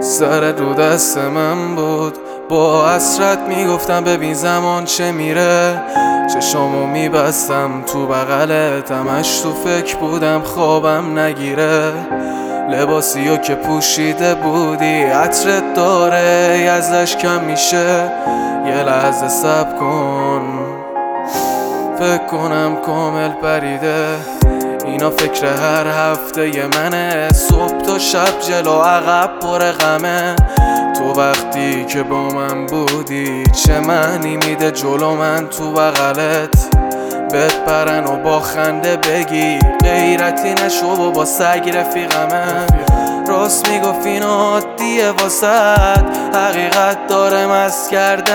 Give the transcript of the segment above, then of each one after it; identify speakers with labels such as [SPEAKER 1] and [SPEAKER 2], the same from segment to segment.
[SPEAKER 1] سر رو دست من بود، با حسرت میگفتم ببین زمان چه میره. چشامو میبستم تو بغلت، همش تو فکر بودم خوابم نگیره. لباسیو که پوشیده بودی عطرت داره ازش کم میشه. یه لحظه صبر کن، فکر کنم کامل پریده. اینا فکر هر هفته ی منه، صبح تا شب جلو عقب پر غمه. تو وقتی که با من بودی چه معنی میده جلو من تو بغلت؟ بپرن و با خنده بگی غیرتی نشو و با سگ رفیقمه. راست میگفت این عادیه واسد، حقیقت داره مست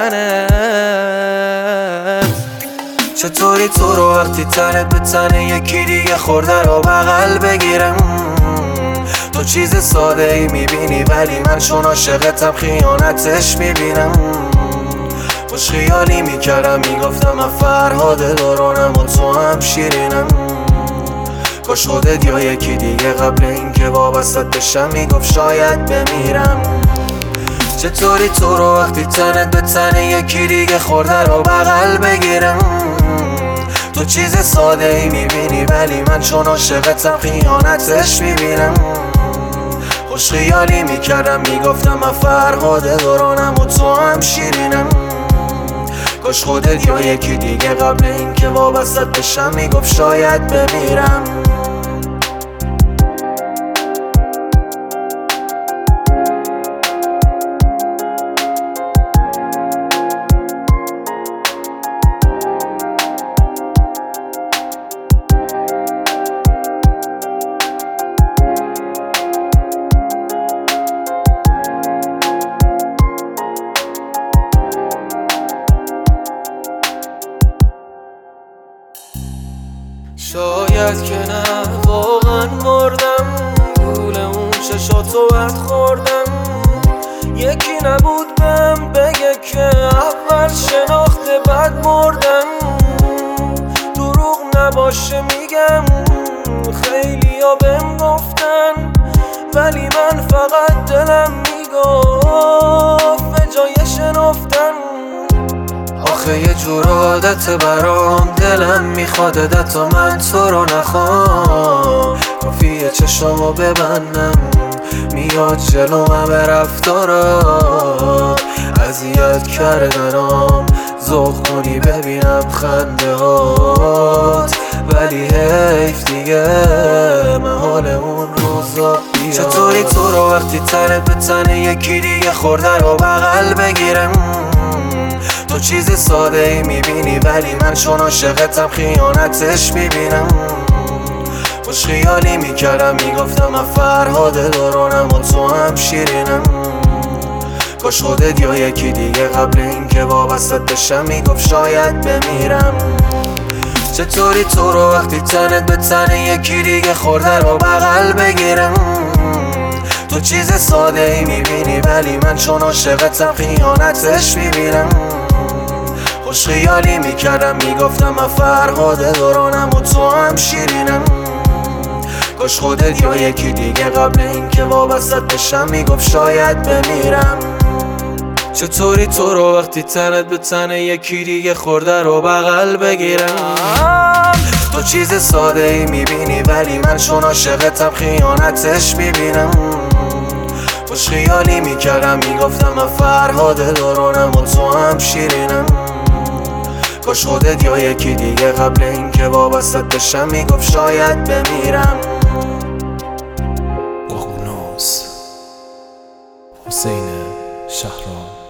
[SPEAKER 1] کردنت. چطوری تو رو وقتی تنت به تن یکی دیگه خورده رو بغل بگیرم؟ تو چیز ساده ای میبینی ولی من چون عاشقتم خیانتش میبینم. خوش خیالی میکردم میگفتم من فرهاد دارانم و تو هم شیرینم. کاش خودت یا یکی دیگه قبل اینکه وابستت بشم میگفت شاید بمیرم. چطوری تو رو وقتی تنت به تن یکی دیگه خورده رو بغل بگیرم؟ تو چیز ساده ای میبینی ولی من چون عاشقتم خیانتش میبینم. خوش خیالی میکردم میگفتم من فرهاد دارانم و تو هم شیرینم. کاش خودت یا یکی دیگه قبل اینکه وابستت بشم میگفت شاید بمیرم. شاید که نه واقعا مردم، گول اون چشاتو بد خوردم. یکی نبود بهم بگه که اول شناخته بعد مردم. دروغ نباشه میگم خیلیا بهم گفتن، ولی من فقط دلم میگفت به جای شنفتن. آخه یه جور عادت برام، دلم میخواد عدت و من تو رو نخوام. کافیه چشمو ببندم میاد جلوم به رفتارات. اذیت کردنام ذوق کنی ببینم خنده هات، ولی حیف دیگه محال اون روزا بیاد. چطوری تو رو وقتی تنت به تن یکی دیگه خورده رو بغل بگیرم؟ تو چیز ساده ای میبینی ولی من چون عاشقتم خیانتش میبینم. خوش خیالی میکردم میگفتم من فرهاد دارانم و تو هم شیرینم. کاش خودت یا یکی دیگه قبل اینکه وابستت بشم میگفت شاید بمیرم. چطوری تو رو وقتی تنت به تن یکی دیگه خورده رو بغل بگیرم؟ تو چیز ساده ای میبینی ولی من چون عاشقتم خیانتش میبینم. خوش خیالی میکردم میگفتم من فرهاد دارانم و تو هم شیرینم. کاش خودت یا یکی دیگه قبل اینکه وابستت بشم میگفت شاید بمیرم. چطوری تو رو وقتی تنت به تن یکی دیگه خورده رو بغل بگیرم؟ تو چیز ساده ای میبینی ولی من چون عاشقتم خیانتش میبینم. خوش خیالی میکردم میگفتم من فرهاد دارانم و تو هم شیرینم. کاش خودت یا یکی دیگه قبل اینکه وابستت بشم میگفت شاید بمیرم.
[SPEAKER 2] ققنوس حسین شهرام.